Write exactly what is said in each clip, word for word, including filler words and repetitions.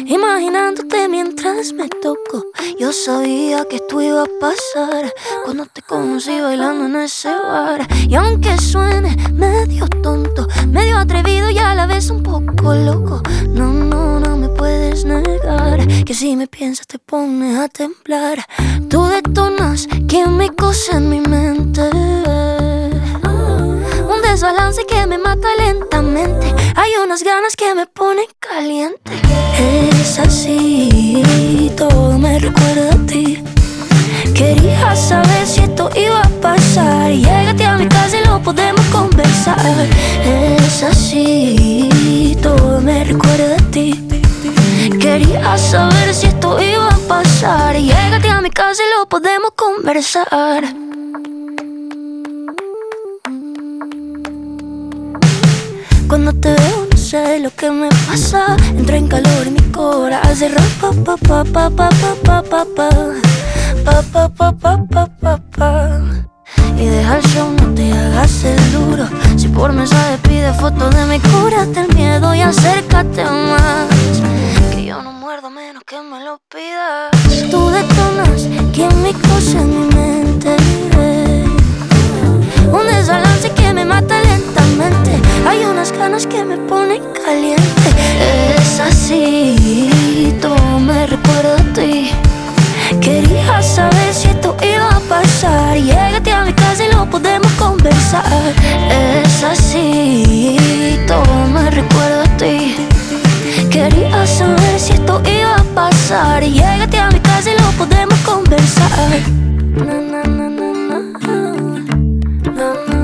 imaginándote mientras me toco. Yo sabía que esto iba a pasar cuando te conocí bailando en ese bar. Y aunque suene medio tonto, medio atrevido y a la vez un poco loco, no, no, no me puedes negar que si me piensas te pones a temblar. Tú detonas químicos en mi mente, un desbalance que me mata lentamente. Hay unas ganas que me ponen caliente. Es así, todo me recuerda a ti. Quería saber si esto iba a pasar. Llégate a mi casa y lo podemos conversar. Es así, todo me recuerda a ti. Quería saber si esto iba a pasar. Llégate a mi casa y lo podemos conversar. Cuando te veo no sé lo que me pasa. Entro en calor y mi cora hace ra pa pa pa pa pa pa pa pa pa pa pa pa pa pa pa. Y deja el show, no te hagas el duro. Si por mensaje pide fotos de mi cúrate el miedo y acércate más, que yo no muerdo menos que me lo pidas. Tú detonas químicos en mi mente, un desbalance que me mata lentamente. Hay unas ganas que me ponen caliente. Es así, todo me recuerda a ti. Quería saber si esto iba a pasar. Llégate a mi casa y lo podemos conversar. Es así, todo me recuerda a ti. Quería saber si esto iba a pasar. Llégate a mi casa y lo podemos conversar. Na, na, na, na, na. Na, na.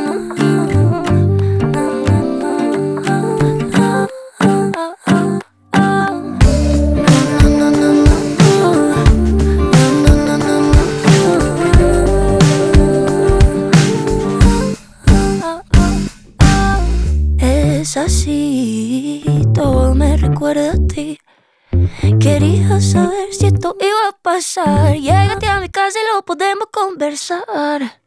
Es así, todo me recuerda a ti. Quería saber si esto iba a pasar. Llégate a mi casa y lo podemos conversar.